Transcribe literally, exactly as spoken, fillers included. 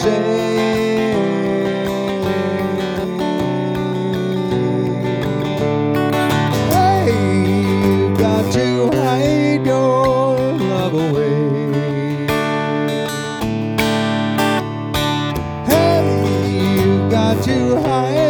say. Hey, you got to hide your love away. Hey, you got to hide